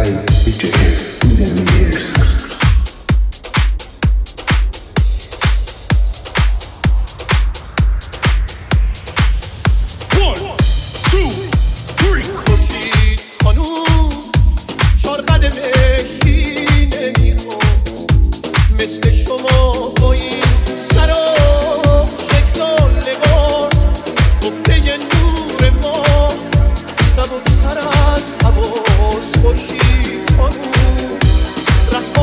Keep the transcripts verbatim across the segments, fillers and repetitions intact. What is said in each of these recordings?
سبکتر از حواس خورشید خانوم رها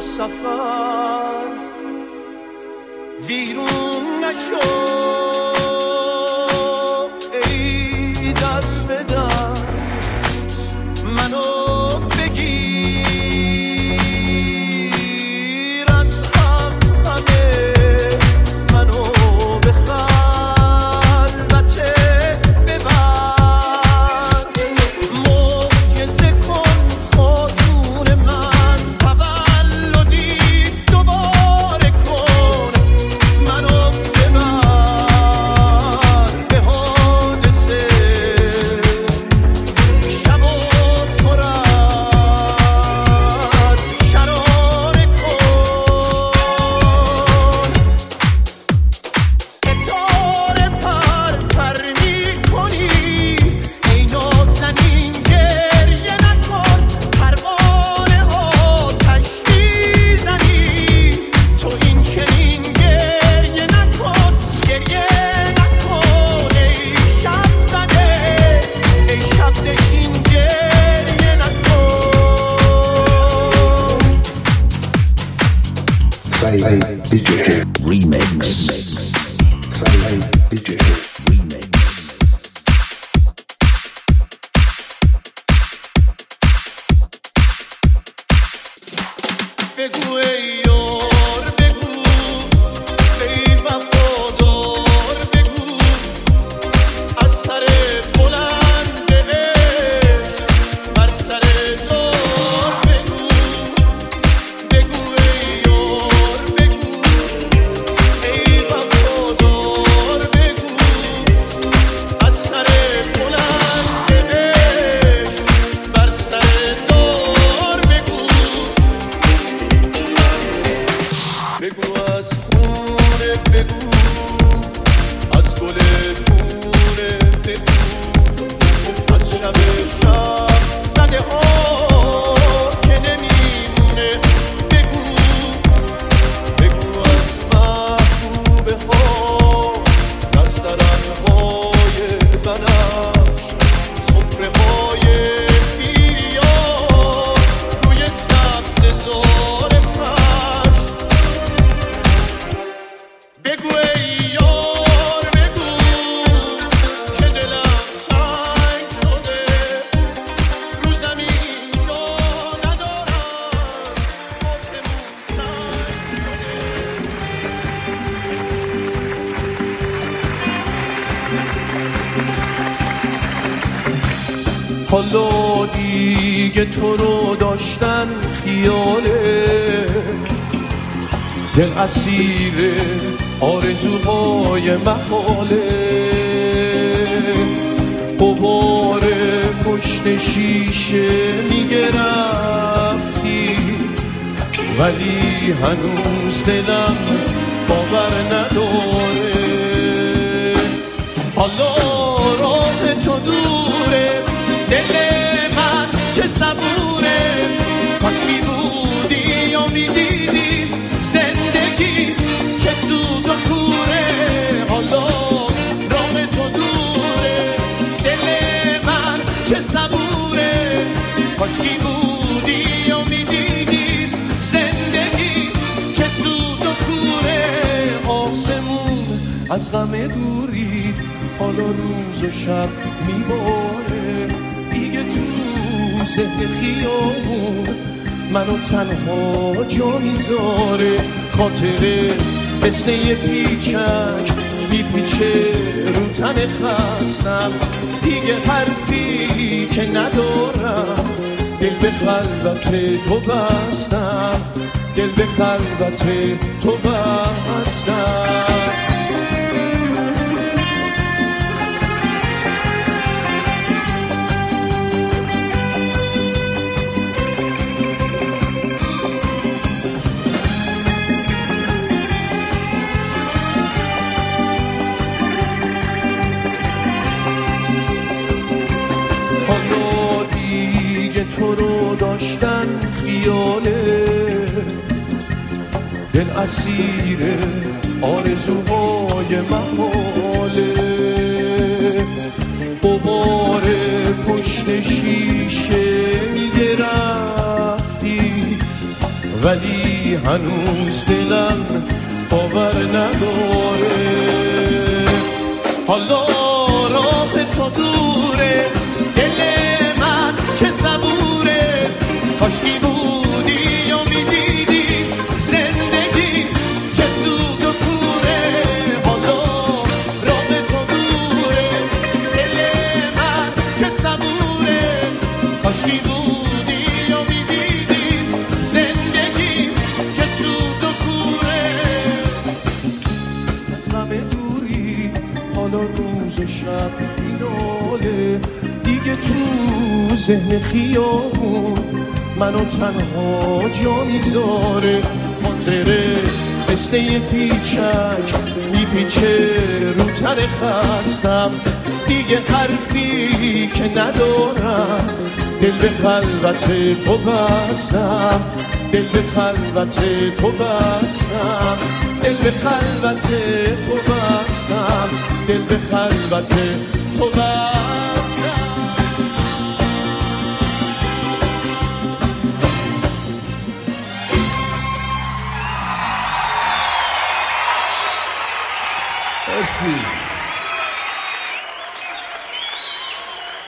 سفر ویرون نشو ای در بدر منو بگیر از هم همه منو به خلوت ببر معجزه کن خاتون من تولدی دوباره کن منو ببر به حادثه شب و پر از شراره کن ستاره پر پر میکنی ای نازنین گریه نکن پروانه آتش میزنی تو این چنین گریه نکن گریه نکن ای شب زده ای شب نشین گریه نکن Said D J Remix. Said D J Remix. بگو ای یار بگو ای وفادار بگو از سر بلند عشق بر سر دار بگو بگو ای یار بگو ای وفادار بگو از سر بلند عشق بر سر دار بگو بگو از خونه بگو از گل خونه بگو از شب شب زده ها که نمیمونه بگو بگو از محبوبه ها نسترنهای بنفش سفره های پیریان روی سبز زار فرش بگو ای یار بگو که دلم تنگ شده رو زمین جا ندارم آسمون سنگ شده حالا دیگه تو رو داشتن خیاله دل اسیر آرزوهای محاله غبار پشت شیشه میگه رفتی ولی هنوز دلم باور نداره حالا راه تو دوره دل من چه صبوره کاش می بودی یا می دیدی زندگی چه سود و کوره حالا راه تو دوره دل من چه صبوره کاش می بودی یا می دیدی زندگی چه سود و کوره آسمون از غم دوری حالا روز و شب میباره دیگه تو ذهن خیابون منو تنها جا میذاره خاطره مثل یه پیچک میپیچه رو تن خستم دیگه حرفی که ندارم دل به خلوت تو بستم دل به خلوت تو بستم تو رو داشتن خیاله دل اسیر آرزوهای محاله غبار پشت شیشه میگه رفتی ولی هنوز دلم باور نداره. حالا راه تو دوره، دل من چه صبوره، کاشکی بودی و میدیدی زندگی چه سود و کوره. حالا راه تو دوره، دل من چه صبوره، کاشکی بودی و میدیدی زندگی چه سود و کوره. از غم دوری حالا روز و شب بیناله، دیگه تو ذهن خیابون منو تنها جا میذاره. خاطره مثل یه پیچک میپیچه رو تن خستم، دیگه حرفی که ندارم دل به خلوت تو بستم، دل به خلوت تو بستم، دل به خلوت تو بستم، دل به خلوت تو بستم.